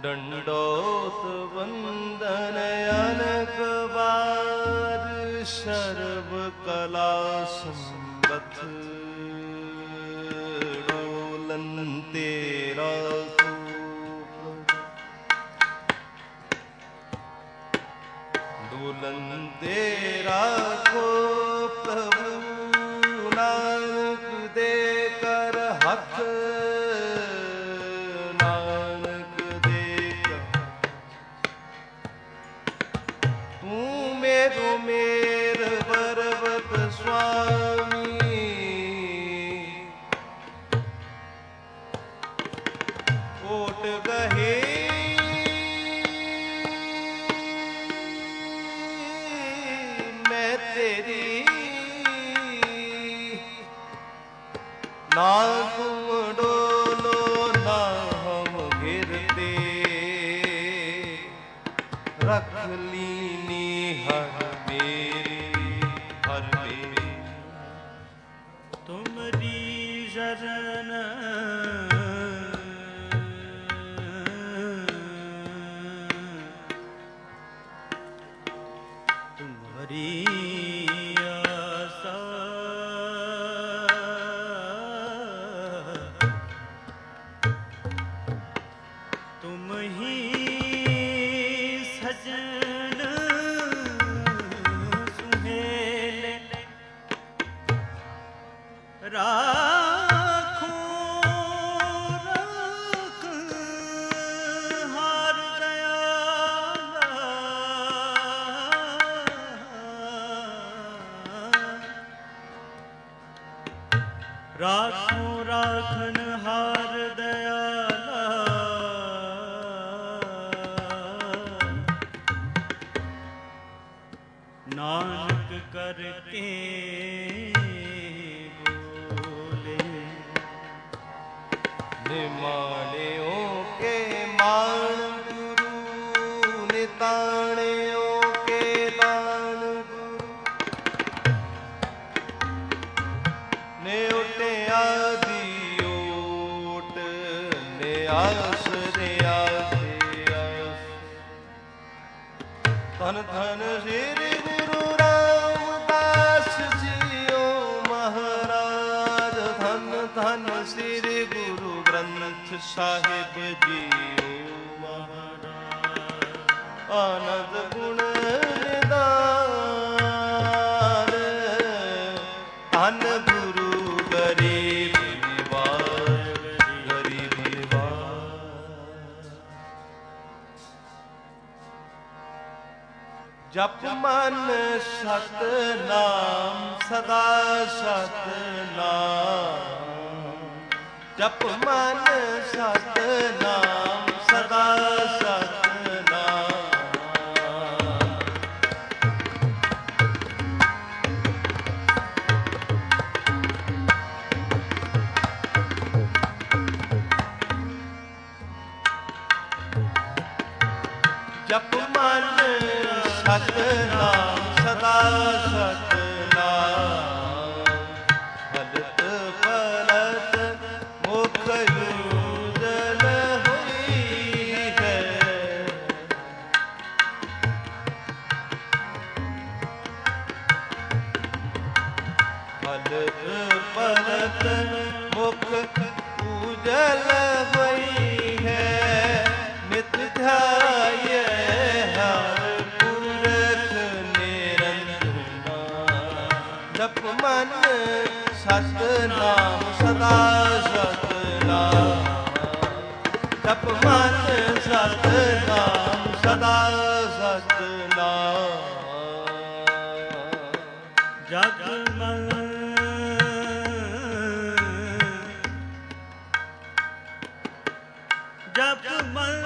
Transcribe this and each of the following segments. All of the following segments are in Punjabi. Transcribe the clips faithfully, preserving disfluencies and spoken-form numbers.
ਡੰਡੋਤ ਵੰਦਨ ਅਨਕ ਵਾਰ, ਸਰਬ ਕਲਾ ਸੰਗਤ ਡੋਲਨ ਤੇਰਾ ਸੂਪ। ਡੋਲਨ ਤੇਰਾ ਕੋ ਪ੍ਰਭੂ, ਨਾਨਕ ਦੇ ਕਰ ਹੱਥ, ਨਾਨਕ ਦੇ ਕਰ। ਤੂੰ ਮੇਰੋ ਮੇਰ ਪਰਬਤ ਸੁਆਮੀ, ਓਟ ਗਹੇ ਮੈਂ ਤੇਰੀ, ਨਾ ਤੁਮ ਡੋਲੋ ਨਾ ਹਮ ਗਿਰਤੇ, ਰਖ ਲੀਨੀ ਹਰ ਮੇਰੀ ਹਰ ਮੇਰੀ। ਤੁਮਰੀ ਸ਼ਰਨ ਤੁਮਰੀ ਆਸਾ, ਤੁਮ ਹੀ ਸਜਣ ਸੁਹੇਲੇ, ਰਾਖੋ ਰਾਖ ਹਾਰ ਦਇਆਲਾ, ਰਾਖੋ ਰਾਖਨ ਹਾਰ ਦਇਆਲਾ, ਨਾਨਕ ਕਰਕੇ ਨਿਮਾਣਿਓ ਕੇ ਮਾਣ ਗੁਰੂ, ਨਿਤਾਣਿਓ ਕੇ ਤਾਣ ਗੁਰੂ। ਨੇ ਉਟਿਆ ਦੀ ਓਟ, ਨੇ ਆਸ ਦੇ ਆਸੇ ਆਸ। ਧਨ ਧਨ ਸ੍ਰੀ ਗੁਰੂ ਰਾਮਦਾਸ ਜੀਓ ਮਹਾਰਾਜ, ਧਨ ਧਨ ਸ੍ਰੀ ਗੁਰੂ ਗ੍ਰੰਥ ਸਾਹਿਬ ਜੀਓ ਮਹਾਰਾਜ। ਆਨੰਦ ਗੁਣ ਨਿਦਾਨ, ਧੰਨ ਗੁਰੂ ਗਰੀਬ ਨਿਵਾਜ, ਗਰੀਬ ਨਿਵਾਜ। ਜਪ ਮਨ ਸਤਿਨਾਮ ਸਦਾ ਸਤਿਨਾਮ, ਜਪ ਮਨ ਸਤਿਨਾਮ ਸਦਾ ਸਤਿਨਾਮ। ਜਪ ਮਨ ਸਤਿਨਾਮ ਸਦਾ ਸਤਿਨਾਮ, ਹਲਤ ਪਲਤ ਮੁਖ ਉਜਲ ਹੋਈ ਹੈ। ਹਲਤ ਪਲਤ ਮੁਖ ਉਜਲ ਹੋਈ ਹੈ, ਨਿਤ ਧਿਆਏ ਹਰ ਪੁਰਖ ਨਿਰੰਜਨਾ। ਜਪ ਮਨ ਸਤਿਨਾਮ ਸਦਾ ਸਤਿਨਾਮ, ਜਪ ਮਨ ਸਤਿਨਾਮ ਸਦਾ ਸਤਿਨਾਮ। ਜਗ ਮਨ ਜਪ ਮਨ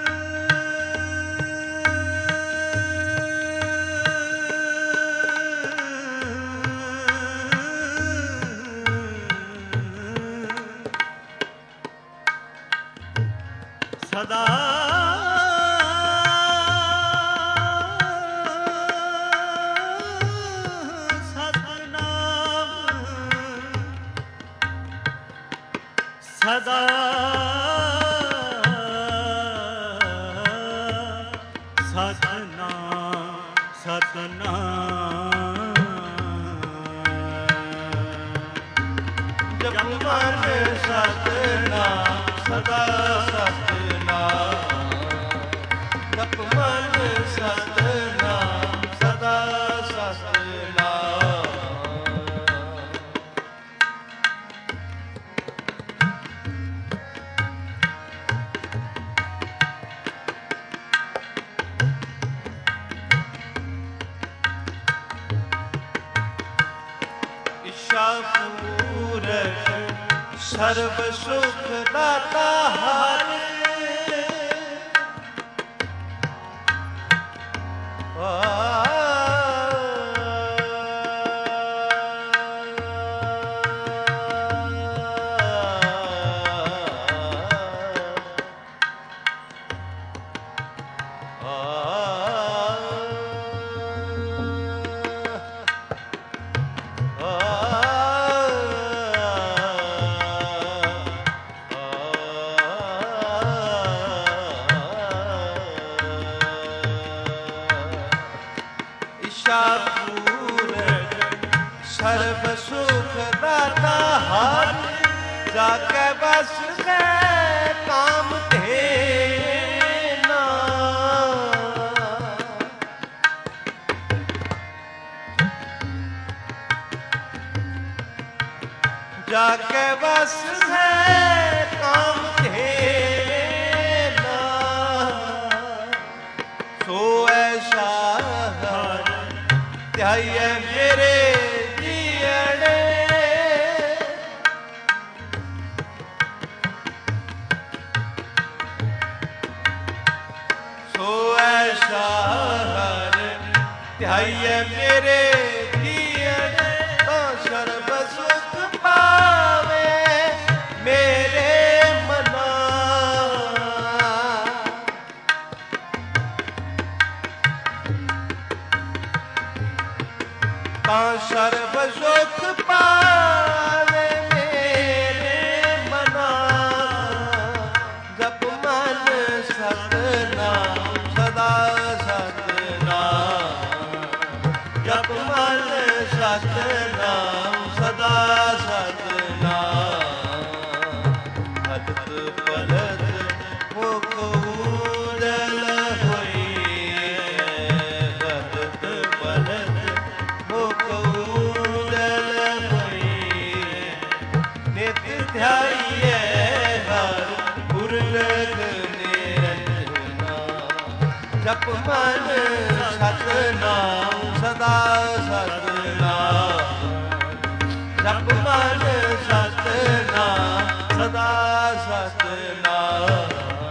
ਸਦਾ ਸਦਾ ਜਪ ਮਨ ਸਤਿਨਾਮ ਸਦਾ ਸਤਿਨਾਮ ਜਪ ਮਨ ਸਤਿਨਾਮ ਸਦਾ ਸਤਿਨਾਮ ਇਛਾ ਪੂਰਕ ਸਰਬ ਸੁਖ ਦਾਤਾ ਹਰਿ ਸਰਬ ਸੁਖ ਦਾਤਾ ਹਰਿ ਜਾ ਕੇ ਬਸ ਹੈ ਕਾਮ ਧੇਨਾ ਜਾ ਕੇ ਬਸ ਹੈ ਕਾਮ ਧੇਨਾ ਸੋ ਐਸਾ ਧਿਆਈਐ ਮੇਰੇ ਧਿਆਈਐ ਮੇਰੇ ਜੀਅਨ ਤਾਂ ਸਰਬ ਸੁਖ ਪਾਵੇ ਮੇਰੇ ਮਨਾ ਤਾਂ ਸਰਬ ਸੁਖ ਪਾਵੇ ਮੇਰੇ ਮਨਾ ਜਪ ਮਨ ਸਤਿਨਾਮ ਸਦਾ ਜਪ ਮਨ ਸਤਿਨਾਮ ਸਦਾ ਸਤਿਨਾਮ ਹਦਤ ਪਲਤ ਮੁਖ ਊਜਲ ਹੋਈ ਹਦਤ ਪਲਤ ਮੁਖ ਊਜਲ ਹੋਈ ਨਿਤ ਧਿਆਈਐ ਹਰਿ ਗੁਰਲਖ ਨਿਰੰਜਨਾ ਜਪ ਮਨ ਸਤਿਨਾਮ ਸਦਾ ਸਤਿਨਾਮ ਜਪ ਮਨ ਸਤਿਨਾਮ ਸਦਾ ਸਤਿਨਾਮ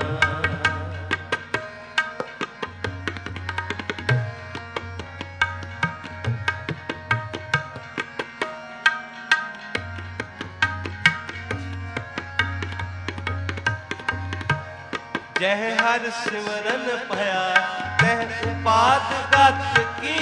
ਜਹ ਹਰਿ ਸਿਮਰਨ ਭਇਆ ਤਹ ਉਪਾਦ ਗਤ ਕੀ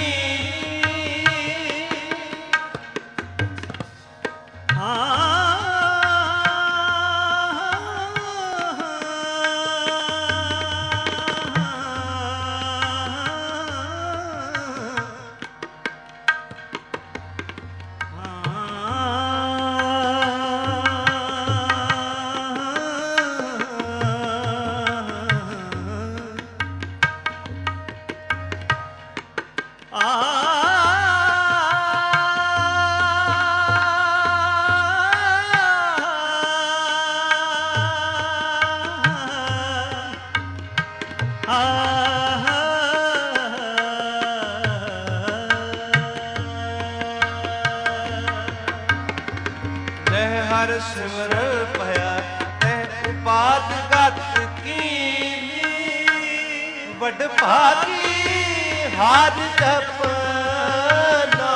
ਹਰ ਸਿਮਰ ਭਇਆ ਤੈ ਉਪਾਦ ਗਤ ਕੀਨੀ ਵੱਡ ਭਾਗੀ ਹਾਰ ਜਪਨਾ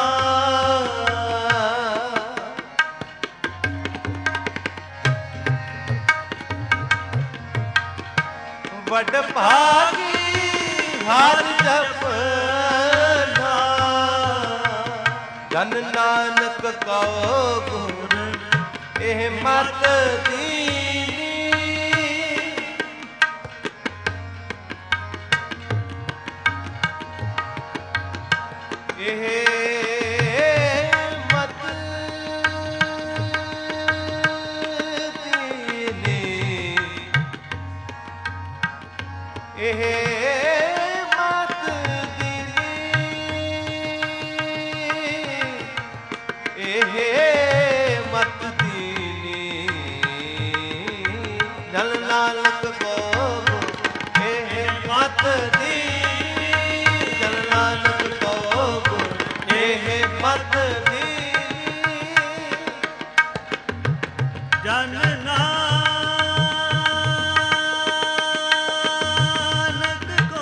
ਵੱਡ ਭਾਗੀ ਹਾਰ ਜਪਨਾ ਜਨ ਨਾਨਕ ਕਉ ਗੁਰ ਇਹ ਮਤ ਦੀਨੀ ਇਹ ਮਤ ਇਹ ਮਤ ਦੀਨੀ, ਇਹ ਮਤ ਦੀਨੀ, ਜਲ ਨਾਨਕ ਕੋ ਇਹ ਮਤ ਦੀਨੀ, ਜਲ ਨਾਨਕ ਕੋ ਇਹ ਮਤ ਦੀਨੀ, ਜਨ ਨਾਨਕ ਕੋ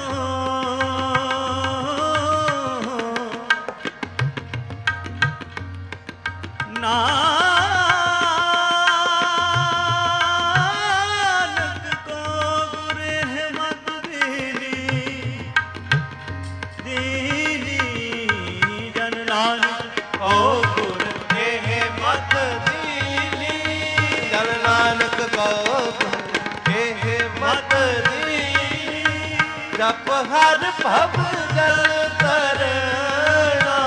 ਨਾਨਕ ਕੋ ਗੁਰ ਮਤ ਦੀਨੀ, ਦੀਨੀ ਜਨ ਨਾਨਕ ਕੋ ਗੁਰ ਇਹ ਮਤ ਦੀਨੀ, ਜਲ ਨਾਨਕ ਕੋ ਇਹ ਮਤ ਦੀਨੀ, ਜਪ ਹਰ ਭਵ ਜਲ ਤਰਣਾ,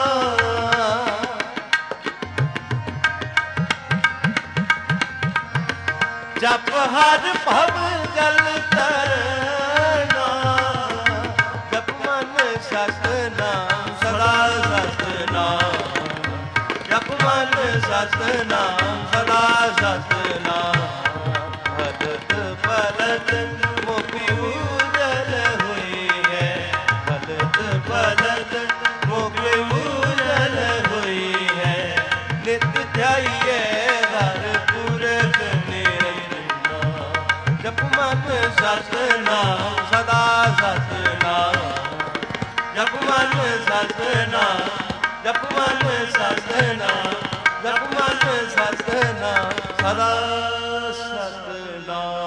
ਜਪ ਹਰ ਭਵ ਜਲ ਤਰਣਾ, ਜਪ ਮਨ ਸਤਨਾਮ ਸਦਾ ਸਤਨਾਮ, ਜਪ ਮਨ ਸਤਨਾਮ ਸਦਾ ਸਤਨਾਮ, ਭਗਤ ਭਗਤ ਮੁਖੀ ਉਜਲ ਹੋਈ ਹੈ, ਭਗਤ ਭਗਤ ਮੁਖੀ ਉਜਲ ਹੋਈ ਹੈ, ਨਿਤ ਧਿਆਈਏ ਹਰ ਪੁਰਖ ਨਿਰੰਜਨਾ, ਜਪ ਮਨ ਸਤਨਾਮ ਸਦਾ ਸਤਨਾਮ, ਜਪ ਮਨ ਸਤਨਾਮ, ਜਪ ਮਨ ਸਤਨਾਮ, ਜਪ ਮਨ ਸਤਨਾਮ ਸਦਾ ਸਤਨਾਮ।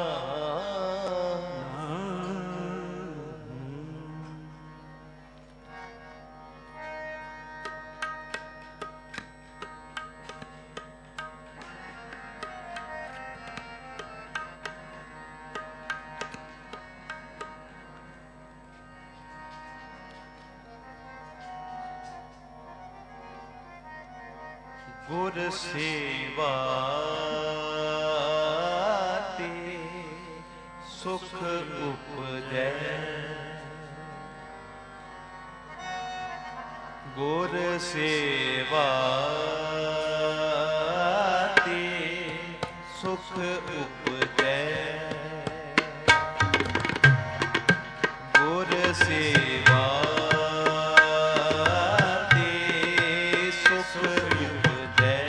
ਗੁਰ ਸੇਵਾ ਤੇ ਸੁਖ ਉਪਜੈ, ਗੁਰ ਸੇਵਾ ਤੇ ਸੁਖ ਉਪਜੈ, ਗੁਰ ਸੇਵਾ ਤੇ ਸੁਖ ਉਪਜੈ,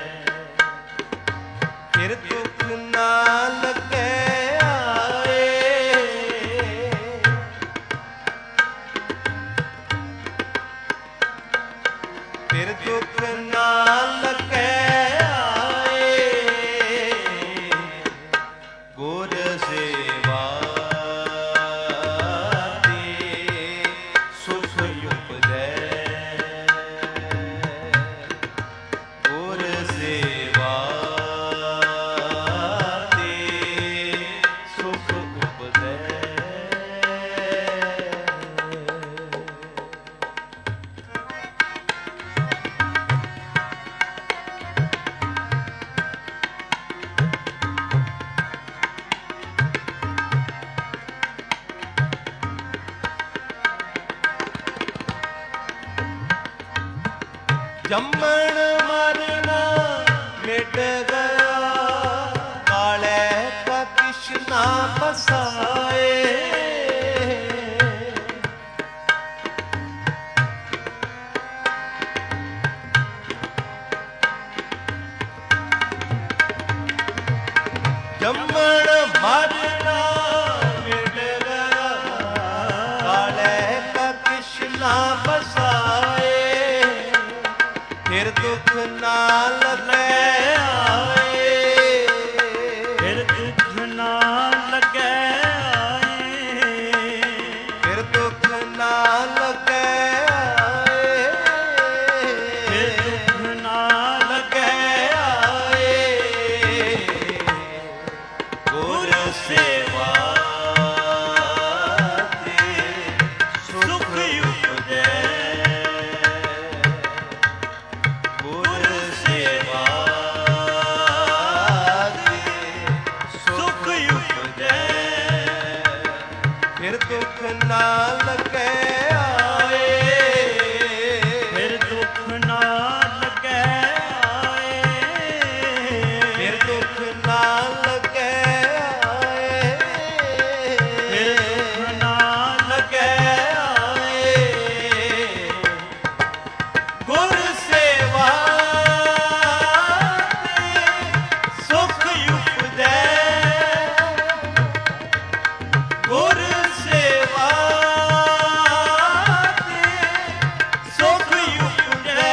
ਫਿਰ ਦੁਖ ਨਾ ਲੱਗੈ ਆਏ, ਫਿਰ ਦੁਖ ਨਾ ਲੱਗੈ ਆਏ, ਗੁਰ ਸੇਵਾ ਤੇ ਸੁਖ ਉਪਜੈ, ਗੁਰ ਸੇਵਾ ਤੇ ਸੁਖ ਉਪਜੈ। ਜੰਮਣ ਮਰਨਾ ਮਿਟ ਗਿਆ, ਕਾਲੇ ਕਾ ਕਿਸ਼ਨਾ ਫਸਾਏ, ਜੰਮਣ ਮਰਨਾ ਮਿਟ ਗਿਆ, ਕਾਲੇ ਕਾ ਕਿਸ਼ਨਾ ਫਸਾਏ, ਫਿਰ ਦੁੱਖ ਨਾ ਲੱਗੈ ਆਏ, ਫਿਰ ਦੁੱਖ ਨਾ ਲੱਗੈ ਆਏ, ਫਿਰ ਦੁੱਖ ਨਾ ਲੱਗੈ ਆਏ, ਫਿਰ ਦੁੱਖ ਨਾ ਲੱਗੈ ਆਏ, ਗੁਰ ਸੇਵਾ ਤੇ ਸੁਖ ਉਪਜੈ, ਗੁਰ ਸੇਵਾ ਨਾ ਲੱਗੇ ਆਏ, ਫਿਰ ਦੁੱਖ ਨਾ ਲੱਗੇ ਆਏ, ਫਿਰ ਦੁੱਖ ਨਾ ਲੱਗੇ ਆਏ, ਫਿਰ ਦੁੱਖ ਨਾ ਲੱਗੇ ਆਏ। ਗੁਰ ਸੇਵਾ ਸੁਖ ਉਪਜੈ, ਗੁਰ ਸੇਵਾ ਸੁਖ ਉਪਜੈ।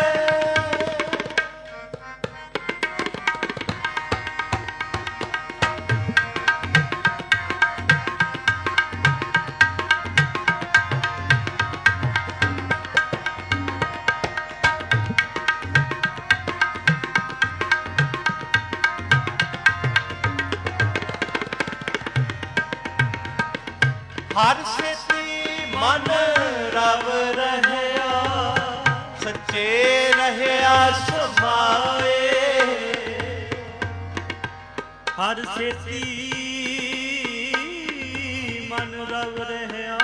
ਹਰ ਸੇਤੀ ਮਨ ਰਵ ਰਹਿਆ, ਸੱਚੇ ਰਹਿਆ ਸਮਾਏ। ਹਰ ਸੇਤੀ ਮਨ ਰਵ ਰਹਿਆ,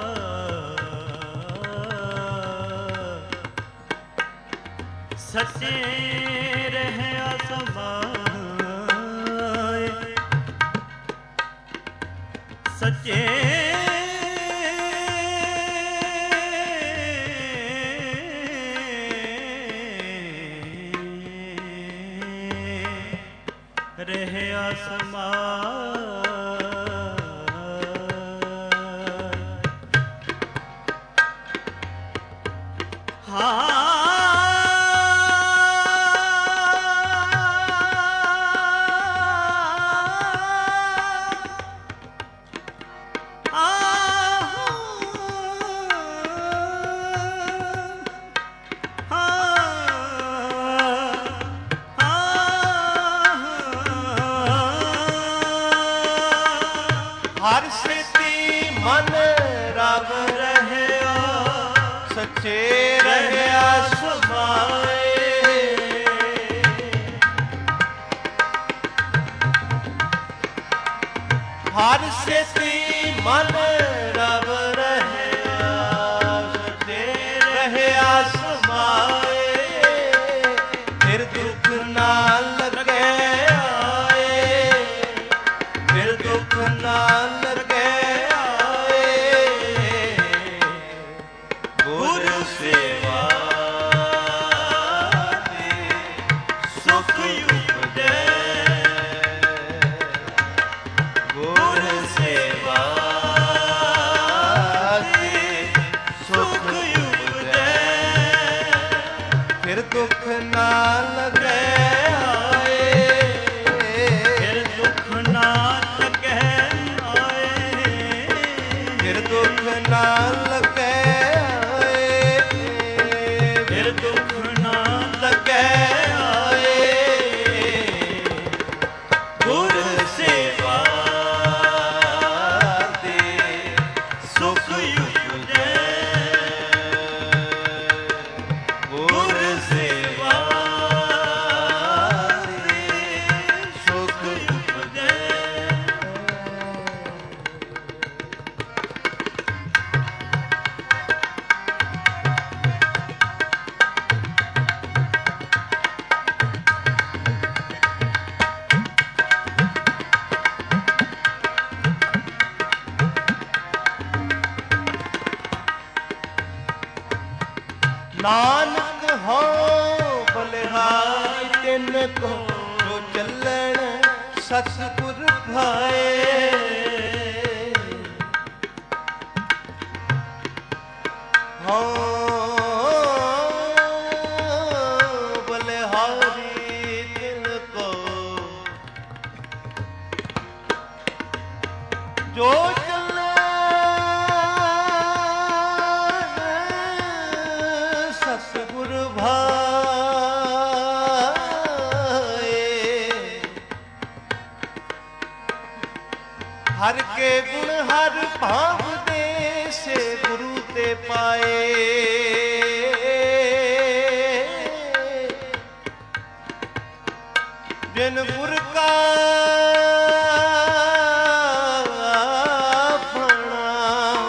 ਸੱਚੇ ਰਹਿਆ ਸਮਾਏ। ਸੱਚੇ ਰਹਿਆ ਸਮਾਏ। ਹਾਂ ਹਰ ਸੇਤੀ ਮਨ ਰਵ ਰਹਿਆ, ਸੱਚੇ ਰਹਿਆ ਸਮਾਏ। ਹਰ ਸੇਤੀ ਮਨ ਰਵ ਰਹਿਆ, ਸੱਚੇ ਰਹਿਆ ਸਮਾਏ। ਫਿਰ ਦੁੱਖ ਨਾ ਲੱਗੇ ਆਏ, ਫਿਰ ਦੁੱਖ ਨਾ ਲੱਗੇ ਆਏ। ਗੁਰ ਸੇਵਾ ਤੇ ਸੁਖ ਉਪਜੈ, ਗੁਰ ਸੇਵਾ ਤੇ ਸੁਖ ਉਪਜੈ। ਫਿਰ ਦੁੱਖ ਨਾ ਲੱਗੇ ਆਏ, ਫਿਰ ਦੁੱਖ ਨਾ ਲੱਗੇ ਆਏ, ਫਿਰ ਦੁੱਖ ਨਾ ਲੱਗੇ ਆਏ, ਫਿਰ ਦੁੱਖ ਨਾ ਲੱਗੇ ਆਏ। ਗੁਰ ਸੇਵਾ ਤੇ ਸੁਖ ਉਪਜੈ, ਗੁਰ ਸੇਵਾ ਤੇ ਸੁਖ ਉਪਜੈ। ਨਾਨਕ ਹੋ ਬਲਿਹਾਰੀ ਤਿਨ ਕੋ, ਜੋ ਚੱਲਣ ਸਤਿਗੁਰ ਭਾਏ। ਹੋ ਬਲਿਹਾਰੀ ਤਿਨ ਕੋ, ਜੋ ਸਤਿਗੁਰ ਭਾਏ। ਹਰ ਕੇ ਗੁਣ ਹਰ ਭਾਵ ਦੇ, ਸੇ ਗੁਰੂ ਤੇ ਪਾਏ। ਜਿਨ ਗੁਰ ਕਾ ਫਣਾ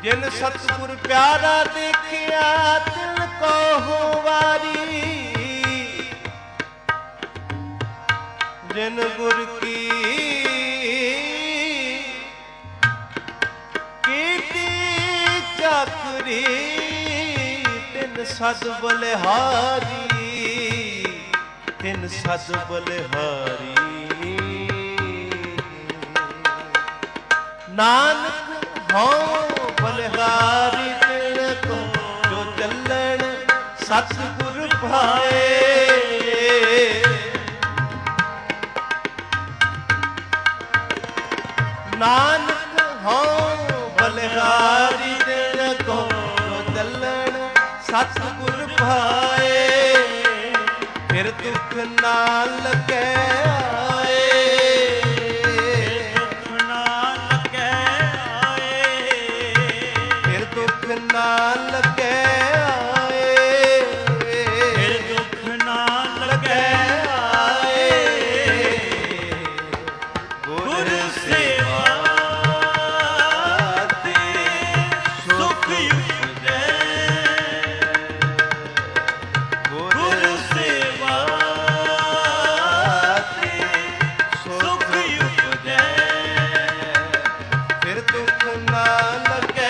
ਜਿਨ ਸਤਿਗੁਰ ਪਿਆਰਾ ਦੇਖਿਆ ਤਿਨ ਕੋ ਵਾਰੀ, ਜਿਨ ਗੁਰ ਕੀ ਕੀਤੀ ਚਾਕਰੀ ਤਿਨ ਸਦ ਬਲਿਹਾਰੀ, ਤਿਨ ਸਦ ਬਲਿਹਾਰੀ। ਨਾਨਕ ਹਉ ਬਲਿਹਾਰੀ ਤਿਨ ਕੋ ਜੋ ਚੱਲਣ ਸਤਿਗੁਰ ਭਾਏ। ਨਾਨਕ ਹਉ ਬਲਿਹਾਰੀ ਤਿਨ ਕੋ ਜੋ ਚੱਲਣ ਸਤਿਗੁਰ ਭਾਏ। ਫਿਰ ਦੁੱਖ ਨਾ ਲੱਗੈ ਨਾ ਲੱਗੇ ਆਏ, ਫਿਰ ਦੁੱਖ ਨਾ ਲੱਗੇ ਆਏ। ਗੁਰ ਸੇਵਾ ਤੇ ਸੁਖ ਉਪਜੈ, ਗੁਰ ਸੇਵਾ ਤੇ ਸੁਖ ਉਪਜੈ। ਫਿਰ ਦੁੱਖ ਨਾ ਲੱਗੇ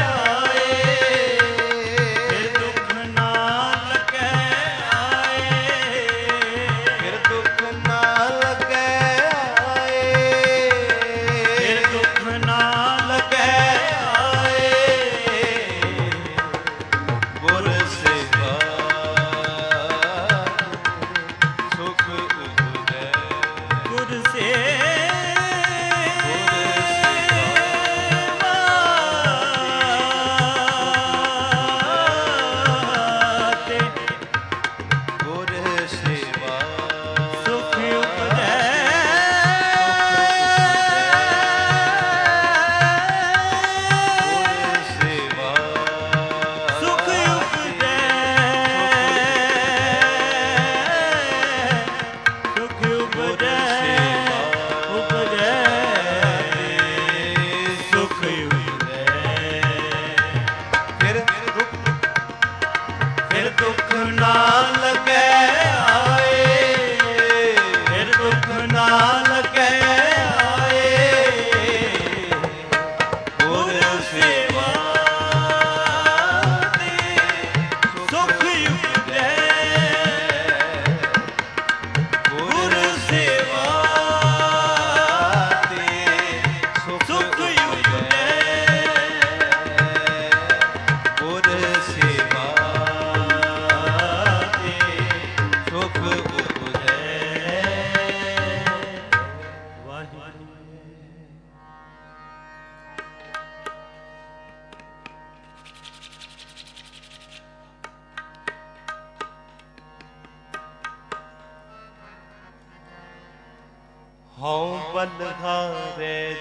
ਹਉ ਬਲਿਹਾਰੇ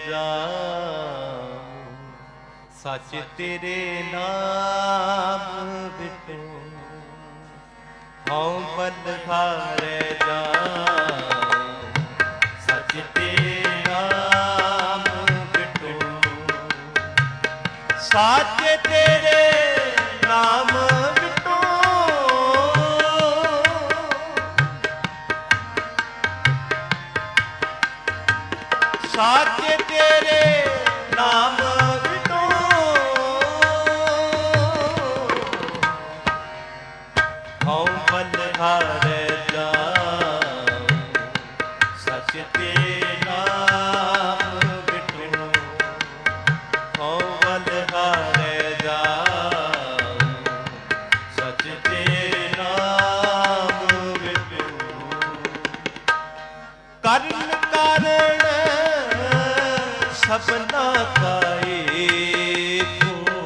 ਜਾਉ ਸੱਚ ਤੇਰੇ ਨਾਮ ਵਿਟੋ। ਹਉ ਬਲਿਹਾਰੇ ਜਾਉ ਸੱਚ ਤੇਰੇ ਨਾਮ ਵਿਟੋ। ਸੱਚ ਤੇਰੇ ਨਾਮ ਵਿਟੋ, ਸੱਚ ਤੇਰੇ ਨਾਮ ਵਿਟੋ। ਹਉ ਬਲਿਹਾਰੇ ਜਾਉ ਸੱਚ ਤੇਰੇ ਨਾਮ ਵਿਟੋ। ਹਉ ਬਲਿਹਾਰੇ ਜਾਉ ਸੱਚ ਤੇਰੇ ਨਾਮ ਵਿਟੋ। ਕਰਨ ਕਾਰਣ ਸਭਨਾ ਕਾ ਏਕੋ,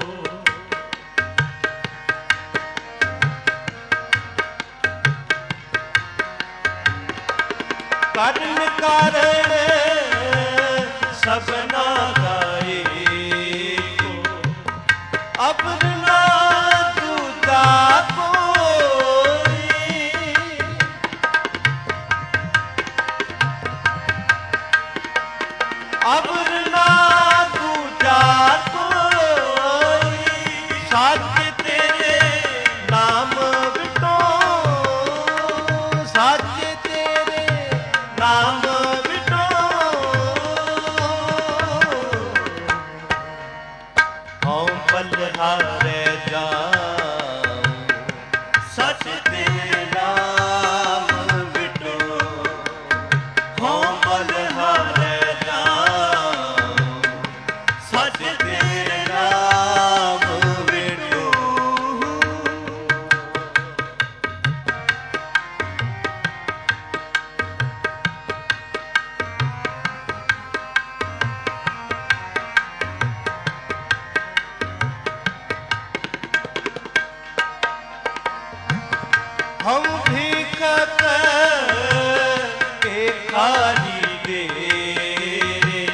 ਕਰਨ ਕਾਰਣ ਸਭਨਾ ਕਾ ਏਕੋ। ਅਪਰ ਨਾ ਦੂਜਾ ਕੋਈ, ਅਪਰ ਨਾ ਦੂਜਾ ਕੋਈ। ਸੱਚ ਤੇਰੇ ਨਾਮ ਵਿਟੋ, ਸੱਚ ਤੇਰੇ ਨਾਮ ਵਿਟੋ, ਹਉ ਬਲਿਹਾਰੈ ਜਾਉ, ਸੱਚ ਤੇਰੇ ਨਾਮ ਵਿਟੋ, ਹਉ ਬਲਿਹਾਰੈ ਜਾਉ, ਸੱਚ ਤੇਰੇ ਨਾਮ ਵਿਟੋ। ਹਮ ਭੀਖਕ ਭਿਖਾਰੀ ਤੇਰੇ,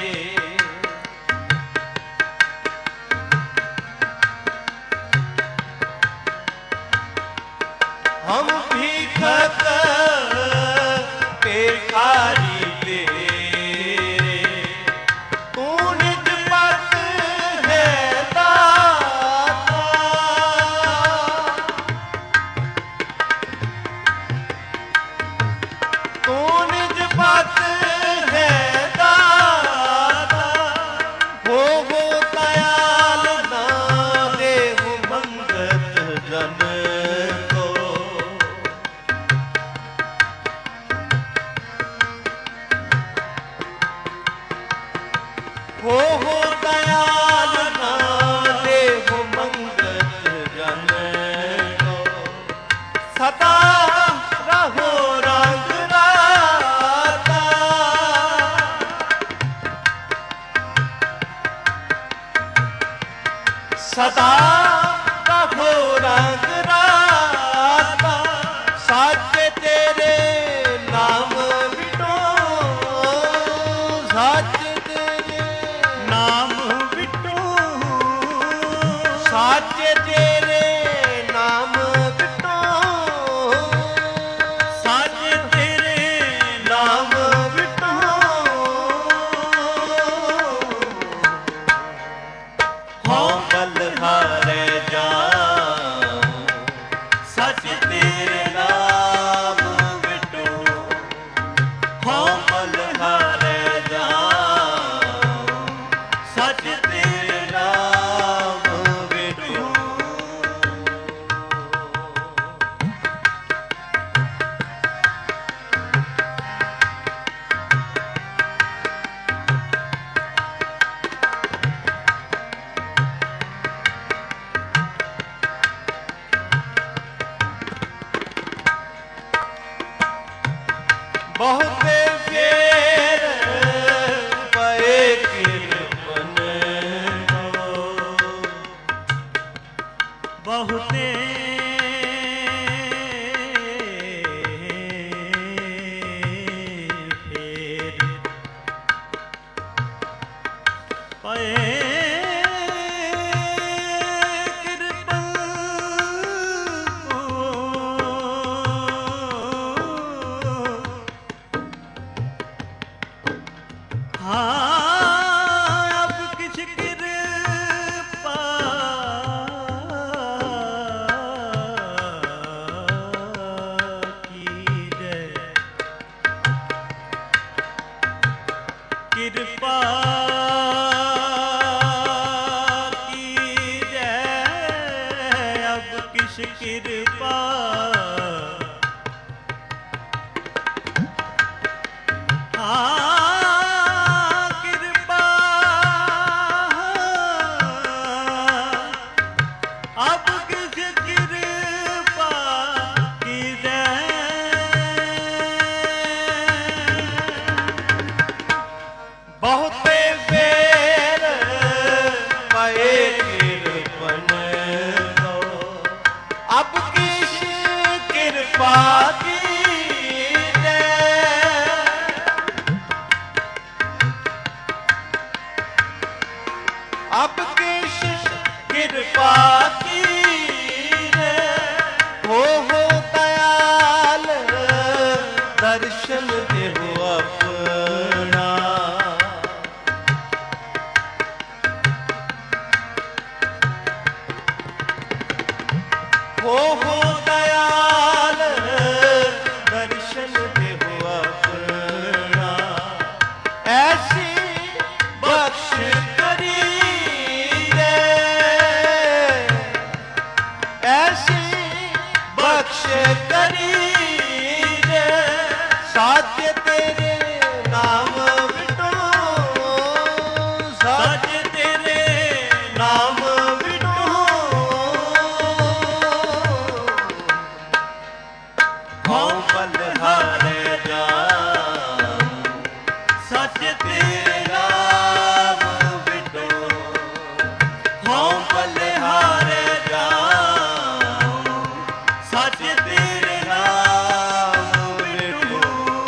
ਹਮ ਭੀਖਕ ਭਿਖਾਰੀ ਤੇਰੇ, ਤੂੰ ਨਿਜ ਪਤ ਹੈ ਦਾਤਾ, ਤੂੰ ਨਿਜ ਪਤ ਹੈ ਦਾਤਾ, ਹੋ ਹੋ ਦਇਆਲ ਨਾ ਦੇਹੁ ਮੰਗਤ ਜਨ ਕੋ, ਹੋ ਹੋ ਦਇਆਲ ਨਾ ਦੇਹੁ ਮੰਗਤ ਜਨ ਕੋ, ਸਦਾ ਰਹੋ ਰੰਗ ਰਾਤਾ, ਸਦਾ ਰਹੋ ਰੰਗ ਰਾਤਾ, ਸੱਚ ਤੇਰੇ ਨਾਮ ਵਿਟੋ, ਸੱਚ ਤੇਰੇ ਨਾਮ ਵਿਟੋ, ਸੱਚ ਤੇਰੇ ਨਾਮ ਵਿਟੋ, ਸੱਚ ਤੇਰੇ ਨਾਮ ਵਿਟੋ, ਹਉ ਬਲਿਹਾਰੈ ਜਾਉ, ਸੱਚ ਤੇਰੇ ਨਾਮ ਵਿਟੋ, ਹਉ ਬਲਿਹਾਰੈ ਜਾਉ, ਸੱਚ ਤੇਰੇ ਨਾਮ ਵਿਟੋ। ਬਹੁਤੇ ਫੇਰ ਪਏ ਕਿਰਪਨ ਕੋ, ਬਹੁਤੇ ਫੇਰ ਪਏ ਕਿਰਪਨ ਕੋ, हाँ अब किस कृपा कीजै, कृपा कीजै, अब किस कृपा हाँ कृपा, अब किस कृपा कीजै, ਬਹੁਤੇ ਫੇਰ ਪਏ ਕਿਰਪਨ ਕੋ, ਅਬ ਕਿਸ ਕਿਰਪਾ ਕੀਜੈ, ਅਬ ਕਿਸ ਕਿਰਪਾ ਕੀਜੈ, ਹੋ ਹੋ ਦਇਆਲ ਦਰਸ਼ਨ ਦੇਹੁ ਆਪਣਾ, हो हो दयाल दर्शन देहु अपना ऐसी बख्श करी रे ऐसी बख्श करी रे साध्य तेरे नाम विटो साध्य तेरे नाम विटो हूँ बलिहारे जाऊं सत्य तेरे नाम विटो हूँ बलिहारे जाऊं सत्य तेरे नाम विटो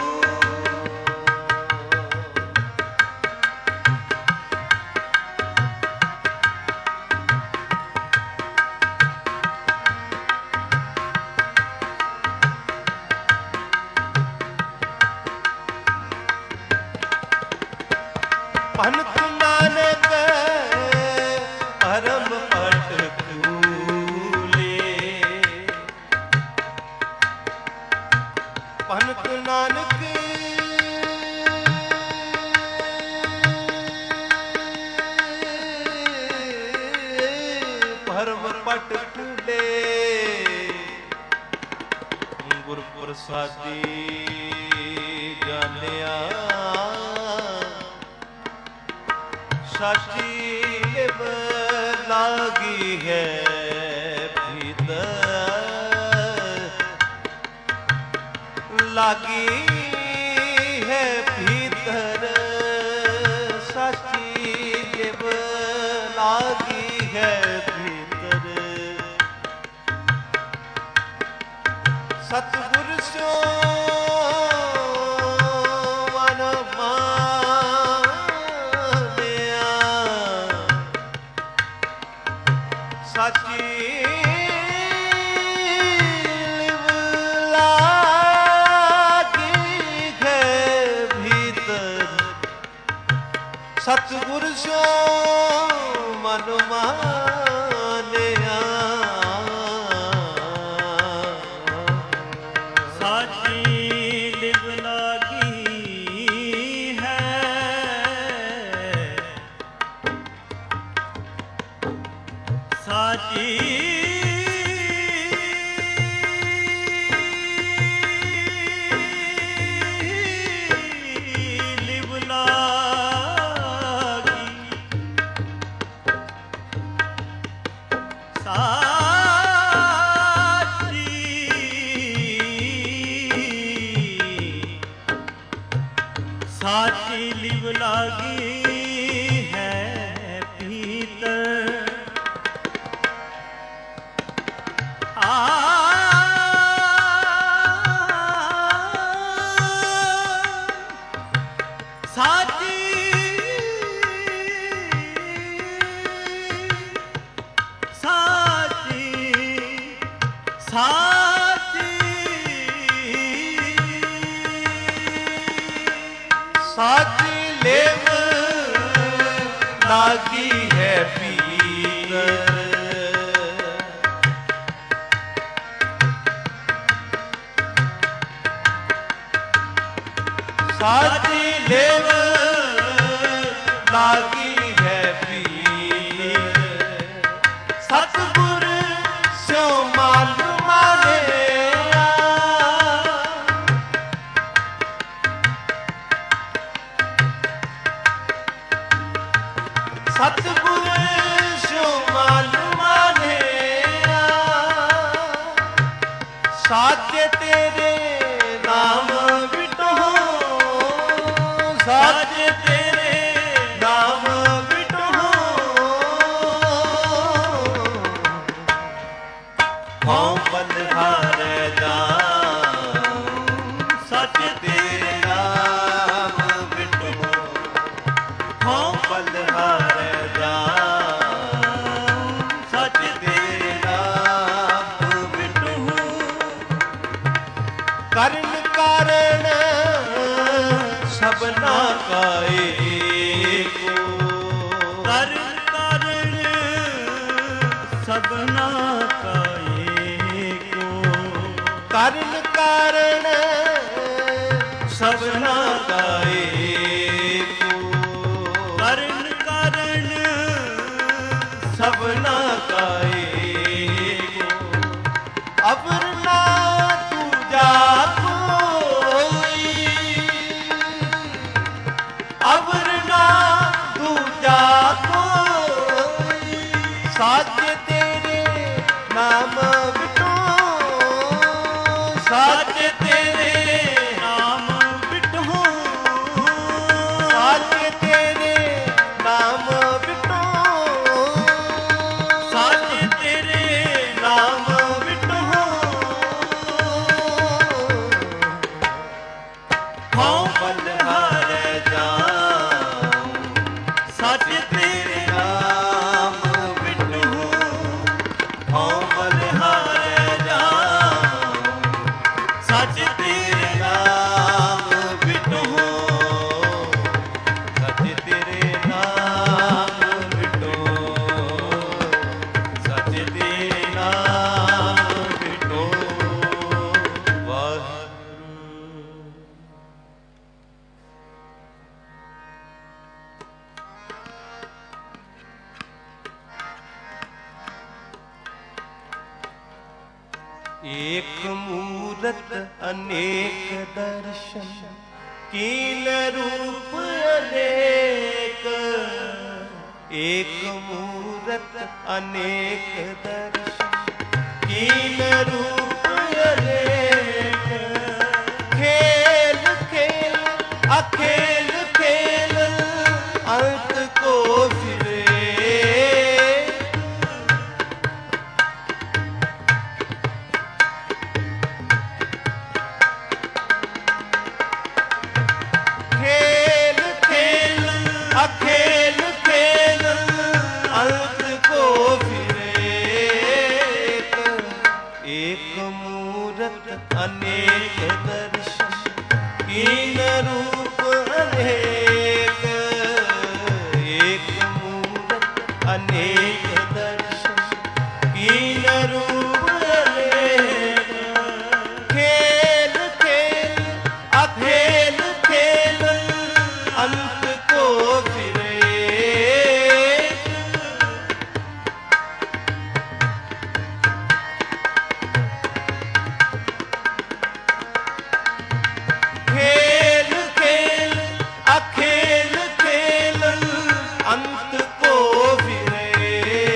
भनत नानक परम पट कूले भनत नानक परम पट कूले गुर प्रसादी जानिया साची लिव लागी है भीतर लागी है भीतर साची लिव लागी है भीतर सतगुर सो साची लिव लागी है भीतर सतगुर सो मन मानिया साची लिव लागी है साची लिव लागी साची साची लिव लागी है भीतर साची साची साची साची लिव लागी है भीतर साची लिव लागी है भीतर सतगुर स्यो मान मानिया सतगुर स्यो मान मानिया साध्य तेरे नाम विटो साध्य तेरे नाम विटो हूँ बलिहारे जाऊं सत्य तेरे नाम विटो हूँ बलिहारे जाऊं सत्य तेरे नाम विटो करण कारण सबना का एको करण कारण सबना का ਕਰਨ ਕਾਰਨ ਸਭਨਾ ਕਾ ਏਕੋ, ਕਰਨ ਕਾਰਨ ਸਭਨਾ ਕਾ ਏਕੋ, ਅਵਰ ਨਾ ਦੂਜਾ ਕੋਈ, ਅਵਰ ਨਾ ਦੂਜਾ ਕੋਈ, ਸਾਚੇ ਤੇਰੇ ਨਾਮ ਵਿਟੋ, ਸਾਚੇ ਤੇਰੇ ਨਾਮ ਵਿਟਹੁ, ਸਾਚੇ ਤੇਰੇ ਨਾਮ ਵਿਟੋ, ਸਾਚੇ ਤੇਰੇ ਨਾਮ ਵਿਟੋ, ਹਉ ਬਲਿਹਾਰੇ ਜਾਉ, ਸਾਚੇ ਤੇਰੇ ਨਾਮ ਵਿਟੋ, ਹਉ ਬਲਿਹਾਰੇ ਜਾਉ, ਸਾਚੇ ਤੇਰੇ ਨਾਮ ਵਿਟੋ, ਸੱਚ ਤੇਰੇ ਨਾਮ ਵਿਟੋ, ਸੱਚ ਤੇਰੇ ਨਾਮ ਵਿਟੋ, ਵਾਹਿਗੁਰੂ। ਏਕ ਮੂਰਤ ਅਨੇਕ ਦਰਸ਼ਨ, ਕੀਨ ਰੂਪ ਅਨੇਕ, ਏਕ ਮੂਰਤ ਅਨੇਕ ਦਰਸ਼ਨ, ਕੀਨ ਰੂਪ ਅਨੇਕ, ਖੇਲ ਖੇਲ ਅਖੇਲ ਖੇਲ, ਅੰਤ ਕੋ ਫਿਰੇ, खेल खेल अखेल खेल, अंत को फिरे, एक मूरत अनेक दर्शन, कीन रूप अनेक, एक मूरत अनेक दर्शन, कीन रूप अनेक, खेल खेल अखेल खेल, अंत को फिरे, खेल खेल अखेल खेल, अंत को फिरे,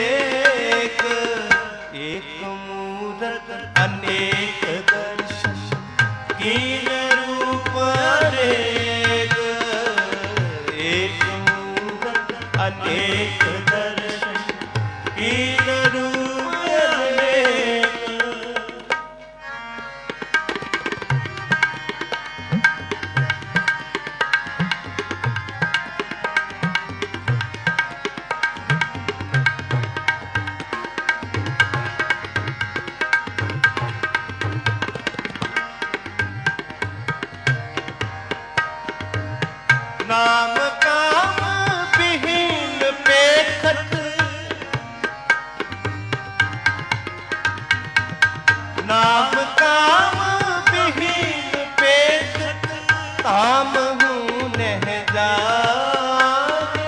एक मूरत अनेक दर्शन, कीन रूप अनेक, एक मूरत अनेक दर्शन, कीन रूप अनेक। नाम काम विहीन पेखत, नाम काम विहीन पेखत, ताम हूँ नह जाए,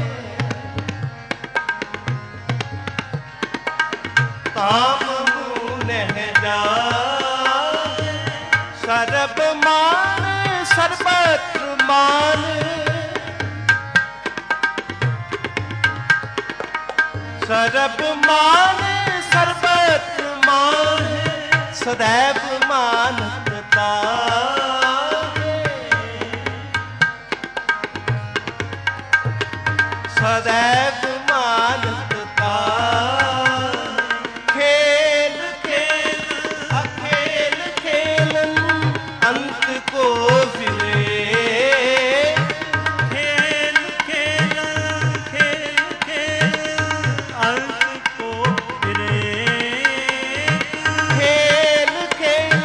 ताम हूँ नह जाए, सरब मान सर्वत्र मान, सरब मान सर्वत्र मान, सदैव मानत तारे, सदैव मानत तारे, खेल खेल अखेल खेलन, अंत को फिरे, खेल खेल खेल खेल, अंत को फिरे, खेल खेल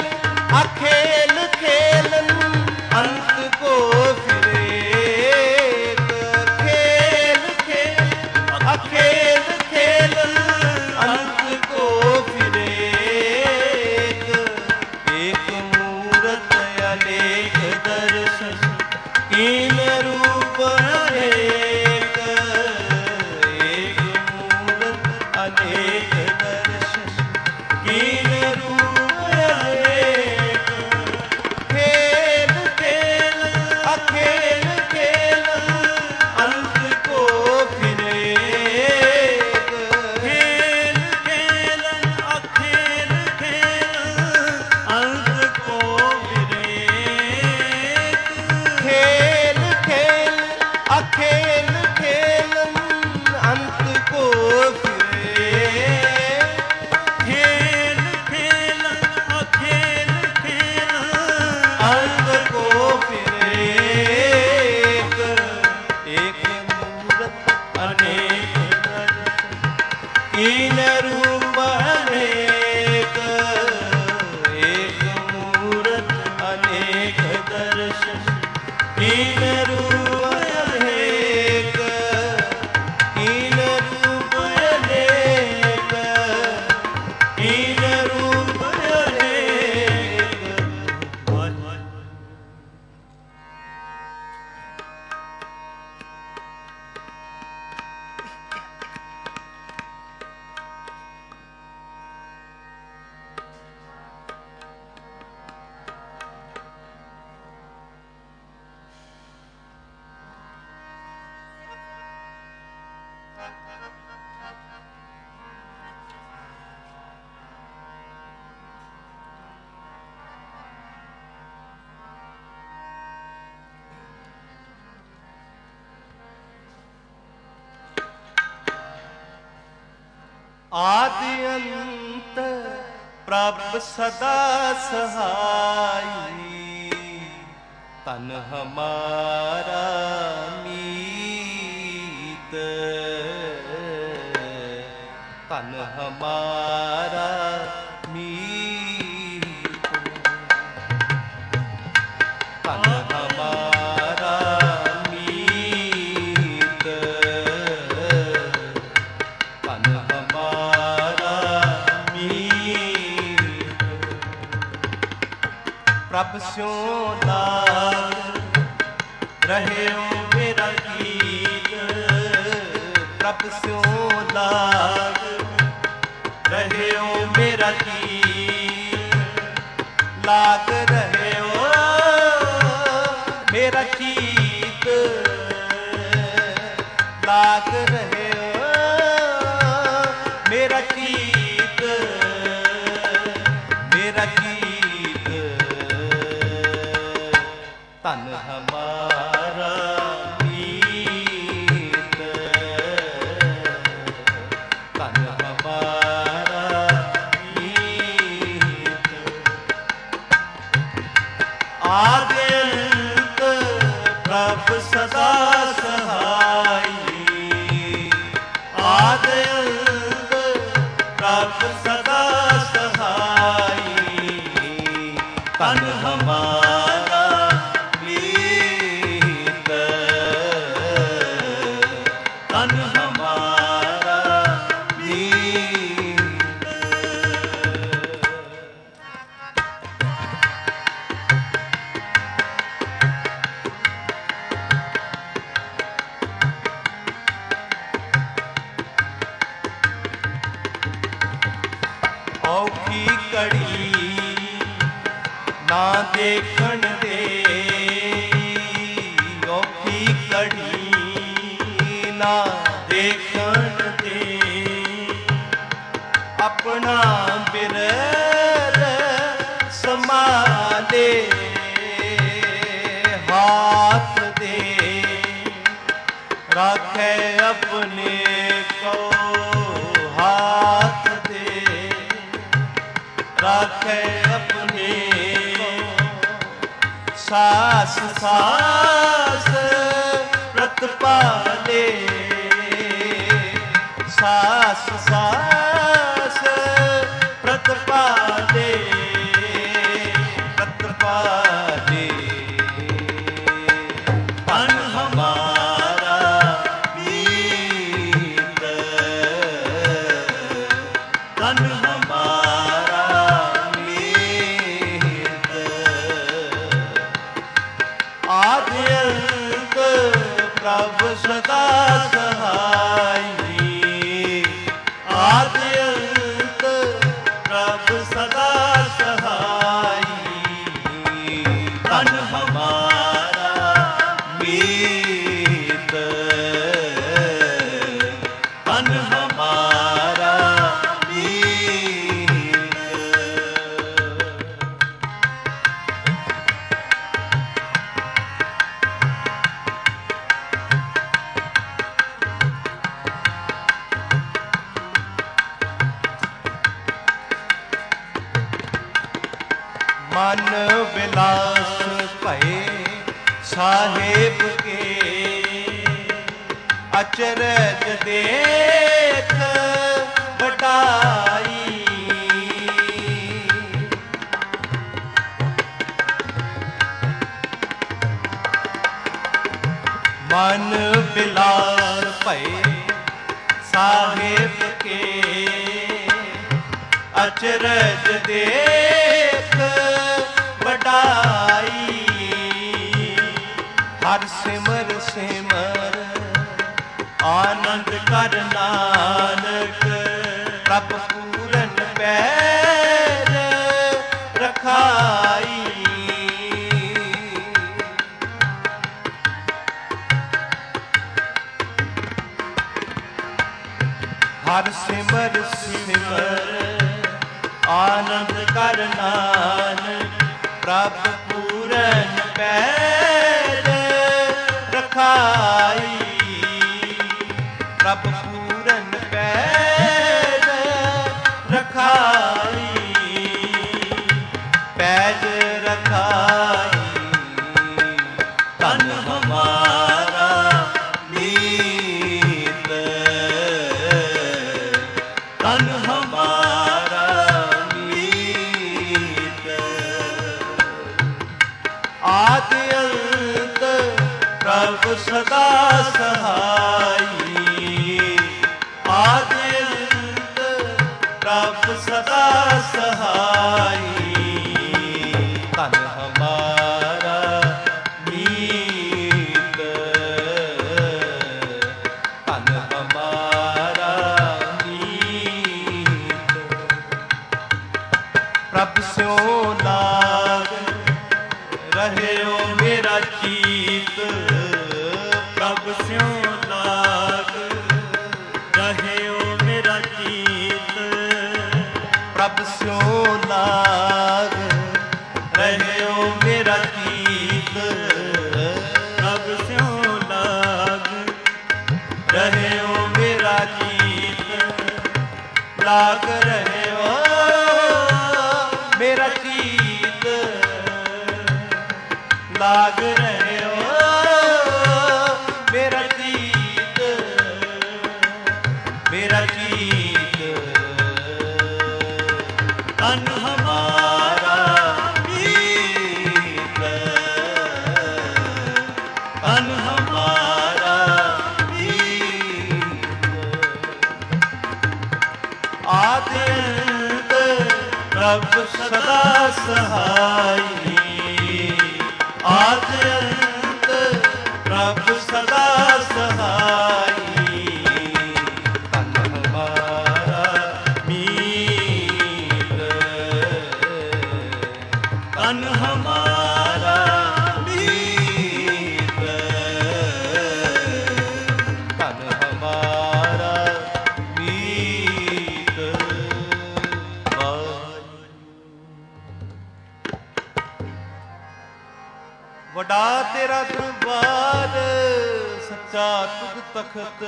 आदि अंत प्रभ सदा सहाई। तन हमारा मीत, तन हमारा मीत, तन हमारा मीत, तन हमारा मीत। प्रभ स्यों लाग रहे हो मेरा गीत, प्रभ स्यों लाग रहे हो मेरा गीत, लाग रहे हो मेरा गीत, लाग रहे हो मेरा गीत, मेरा गीत। तन हमारा मीत, तन हमारा मीत। आदि अंत प्रभ सदा सहाई, आदि अंत प्रभ सदा सहाई। तन हमारा मीत, तन हमारा मीत। औखी कड़ी ना देखण दे, औखी कड़ी ना देखण दे। अपना बिरद संभाले हाथ दे, राखे अपने को हाथ दे, राखे अपने को। सास सास प्रतिपाले, सास सास प्रतिपाले, प्रतिपाले। तन हमारा मीत, तन हमारा मीत। आदि अंत प्रभ सदा सहाई, आदि अंत प्रभ सदा सहाई। तन हमारा मीत, तन हमारा मीत। मन विलास भये साहेब के, अचरज देख वडाई। मन विलास भये साहेब के, अचरज देख वडाई। हर सिमर सिमर आनंद कर नानक, प्रभ पूरन पैर रखाई। हर सिमर सिमर आनंद कर नानक, प्रभ पूरन पैर रखाई। प्रभ पूरन पैर ਸਦਾ ਸਹਾਈ। ਆਦਿ ਅੰਤ ਪ੍ਰਭ ਸਦਾ ਸਹਾਈ। ਧਨ ਹਮਾਰਾ ਮੀਤ, ਧਨ ਹਮਾਰਾ ਮੀਤ। ਪ੍ਰਭ ਸਿਉ ਲਾਗ ਰਹਿਓ ਮੇਰਾ ਚੀਤ। ਪ੍ਰਭ ਸਿਉ ਲਾਗ ਰਹਿਓ ਮੇਰਾ ਚੀਤ। ਪ੍ਰਭ ਸਿਉ ਲਾਗ ਰਹਿਓ ਮੇਰਾ ਚੀਤ। ਪ੍ਰਭ ਸਿਉ ਲਾਗ ਰਹਿਓ ਮੇਰਾ ਚੀਤ। ਲਾਗ ਰਹਿਓ ਮੇਰਾ ਚੀਤ। ਲਾਗ ਰਹਿਓ ਮੇਰਾ ਚੀਤ। ਮੇਰਾ ਚੀਤ। ਤਨ ਹਮਾਰਾ ਮੀਤ, ਤਨ ਹਮਾਰਾ ਮੀਤ। ਆਦਿ ਅੰਤ ਪ੍ਰਭ ਸਦਾ ਸਹਾਈ। ਆਦਿ ਅੰਤ ਪ੍ਰਭ ਸਦਾ ਸਹਾਈ। ਧਨ ਹਮਾਰਾ ਮੀਤ, ਤਨ ਹਮਾਰਾ ਮੀਤ। ਧਨ ਹਮਾਰਾ ਮੀਤ। ਵੱਡਾ ਤੇਰਾ ਦਰਬਾਰ ਸੱਚਾ ਤੁਧ ਤਖਤ।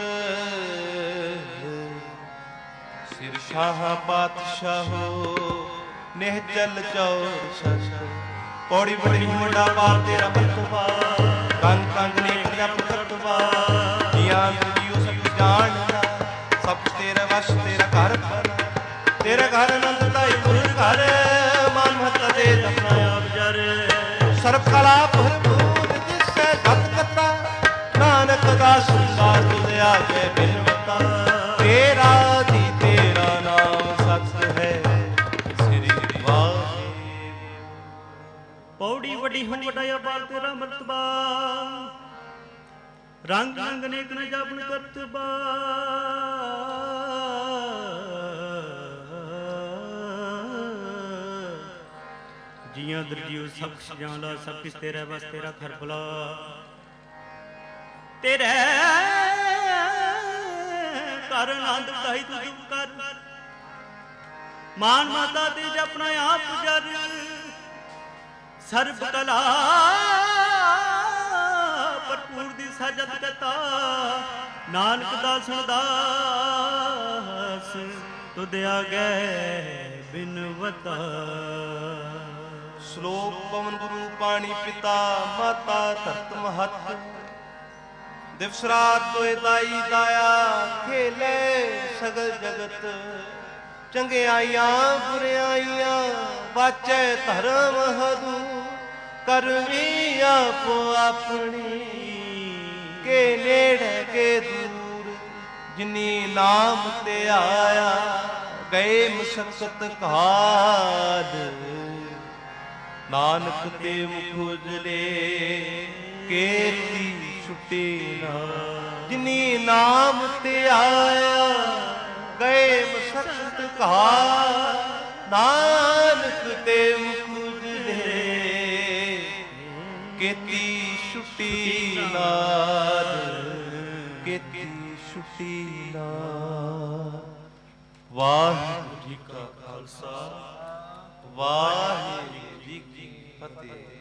ਸਿਰ ਸ਼ਾਹ ਪਾਤਸ਼ਾਹੋ ਨਿਹਚਲ ਚੌਰ ਸ਼ਸ਼ਟ। ਪੌੜੀ ਬੜੀ ਵੱਡਾ ਪਾਰ ਤੇਰਾ ਮਰਤਬਾ। ਕੰਗ ਕੰਗ ਨੇਕ ਦਾ ਪ੍ਰਤਬਾ। ਜੀਆਂ ਜੀਉ ਸਭ ਜਾਣਦਾ ਸਭ ਤੇਰਾ ਵਸ਼ ਤੇਰਾ ਘਰ ਭਲਾ। ਤੇਰਾ ਘਰ ਅਨੰਦ ਦਾਈ ਗੁਰ ਘਰ। ਮਨ ਮਹਤ ਦੇ ਜਪਨਾ ਆਪ ਜਰ। ਸਰਬ ਕਲਾ ਭਰਪੂਰ ਜਿਸੈ ਗਤ ਕਤਾ। ਨਾਨਕ ਦਾਸ ਸੰਸਾਰ ਤੁਧ ਆਗੇ ਬਿਨਵਤਾ। ਤੇਰਾ ਦੀ ਤੇਰਾ ਨਾਮ ਸਤ ਹੈ ਸ੍ਰੀ ਵਾਹਿਗੁਰੂ। ਪੌੜੀ ਵੱਡੀ ਹੋ ਵੱਡਾ ਅਪਾਰ ਤੇਰਾ ਮਰਤਬਾ। ਰੰਗ ਰੰਗ ਨੇਕ ਨ ਜਪਨ ਕਰਤਬਾ। ਜੀਆਂ ਦਰਜੀਉ ਸਭ ਸਜਾਲਾ ਸਭ ਕਿਸ ਤੇਰਾ ਬਸ ਤੇਰਾ ਘਰ ਭਲਾ। ਤੇਰੇ ਕਰ ਆਨੰਦ ਦਾਈ ਤੁਝ ਕਰ। ਮਾਨ ਮਾਤਾ ਤੇ ਜਪਨਾ ਆਪ ਜਰ। ਸਰਬ ਕਲਾ ਭਰਪੂਰ ਦੀ ਸਾਜਤ ਕਤਾ। ਨਾਨਕ ਦਾਸਨ ਦਾਸ ਤੁਧ ਆਗੇ ਬਿਨਵਤਾ। ਸ਼ਲੋਕ ਪਵਨ ਗੁਰੂ ਪਾਣੀ ਪਿਤਾ ਮਾਤਾ ਧਰਤ ਮਹਤ। ਦਿਵਸ ਰਾਤ ਤੋਏ ਦਾਈ ਦਾਇਆ ਖੇਲੇ ਸਗਲ ਜਗਤ। ਚੰਗਿਆਈਆਂ ਬੁਰਿਆਈਆਂ ਬਾਚੈ ਧਰਮ ਹਦੂ। ਕਰਮੀ ਆਪੋ ਆਪਣੀ ਕੇ ਨੇੜੇ ਕੇ ਦੂਰ। ਜਿਨੀ ਨਾਮ ਤੇ ਆਇਆ ਗਏ ਮਸਕਤ ਕਾਲ। ਨਾਨਕ ਤੇ ਮੁਖ ਉਜਲੇ ਕੇਤੀ ਛੁੱਟੀ ਨਾ। ਜਿਨੀ ਨਾਮ ਤੇ ਆਇਆ ਗਏ ਮਸਕਤ ਕਾਲ। ਨਾਨਕ ਤੇ ਮੁਖ ਉਜਲੇ ਕੇਤੀ ਛੁੱਟੀ ਨਾਦ। ਕੇਤੀ ਛੁੱਟੀ ਨਾਦ। ਵਾਹਿਗੁਰੂ ਜੀ ਕਾ ਖਾਲਸਾ ਵਾਹਿਗੁਰੂ ਜੀ ਕੀ ਫਤਿਹ।